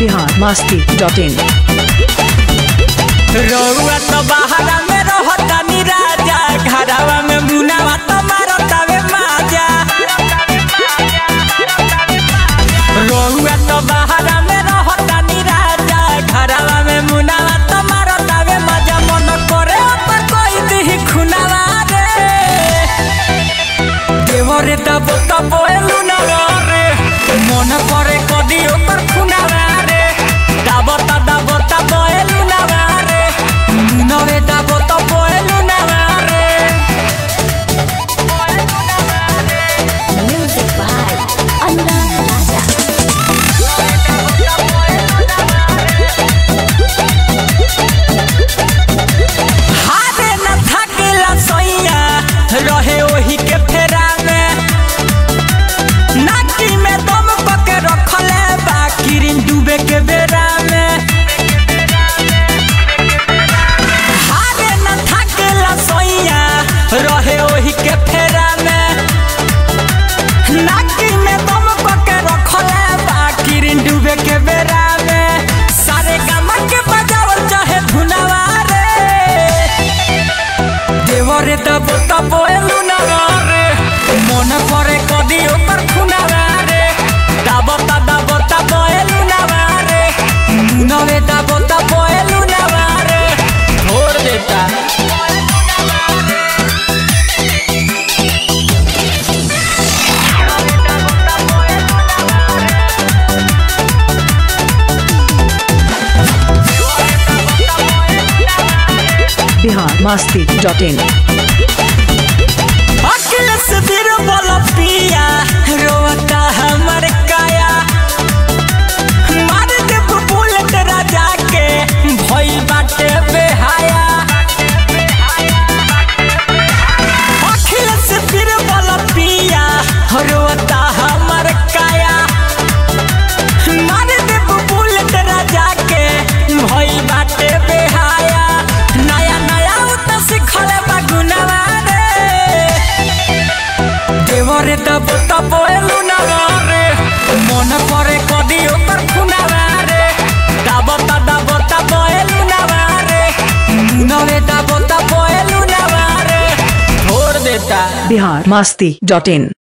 biharmasti.in रउआ तो बहारा में रहता नी राजा, घरवा में मुनावा तो मारतावे माजा। रउआ तो बहारा में रहता नी राजा, घरवा में मुनावा तो मारतावे माजा। मन करे तो कोई दी खुनावा रे, देवरे दबो तबो एलुनावा रे। मन करे कदी ओकर खुनावा रे, दबो तबो एलुनावा रे। नवे दबो तबो एलुनावा रे। Music by Anurag Raja. हारे न थकेला सैया, रहे ओही के फेरा में। नाकी में दम पके रखले बा, किरिन डूबे के बेरा में। हारे न थकेला सैया, रहे ओही के फेरा में। नाकी में दम पके रखले बा, किरिन डूबे के बेरा में। सारे गामा के बजावल चाहे धुनावा रे, देवरे दबो तबो एलुनावा रे। मन करे कदी ओकर खुनावा रे, दबो तबो एलुनावा रे। नवे दबो तबो एलुनावा रे, छोड़ देता। biharmasti.in अखिल से फिर बोलो पिया, रोता हमर काया। मार दे बुलेट राजा के, भई बाटे बेहाया। अखिल से फिर बोलो पिया, रोता हमर काया। मार दे बुलेट राजा के, भई बाटे बेहाया। नया नया उत सिखले बगुनवा रे, देवरे दबो तबो एलुनावा रे। मन करे कदी ओकर खुनावा रे, दबो तबो एलुनावा रे। नवे दबो तबो एलुनावा रे, छोड़ देता। biharmasti.in